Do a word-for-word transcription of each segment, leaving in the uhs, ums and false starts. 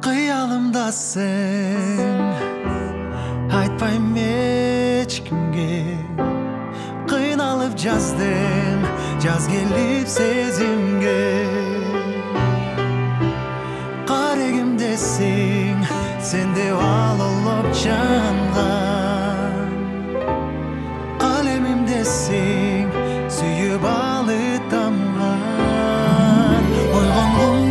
Kıyalımda sen Aytpayım hiç kimge Kıynalıp жаздым Жаз келип сезимге Карегимде сен Sen деп алып жанган Калемимде сен Сүйүп алып тамган Ойгонгум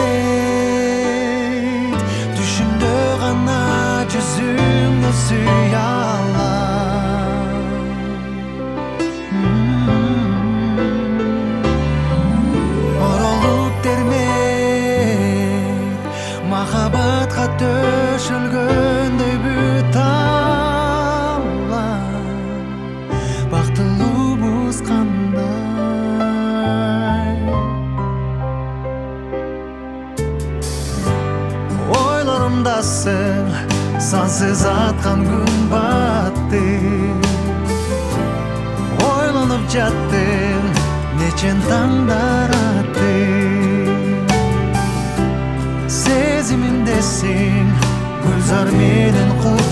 келбейт Түшүмдө гана жүзүңдү сүйө алам Оролуп термек Махабатка төшөлгөндөй бүт таалам Бактылуубуз кандай Ойлорумдасың Сансыз аткан күн батты Ойлонуп жаттым Нечен таңдар атты Сезимимде сен Гүлзар менен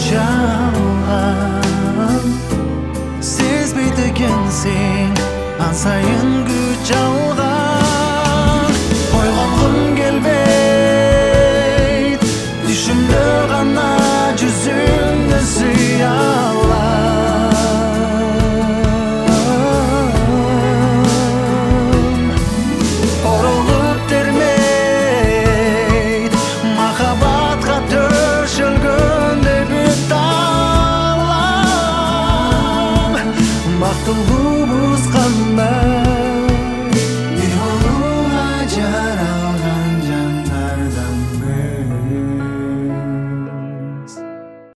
курчалган Сезбейт экенсиң Ан сайын күч алган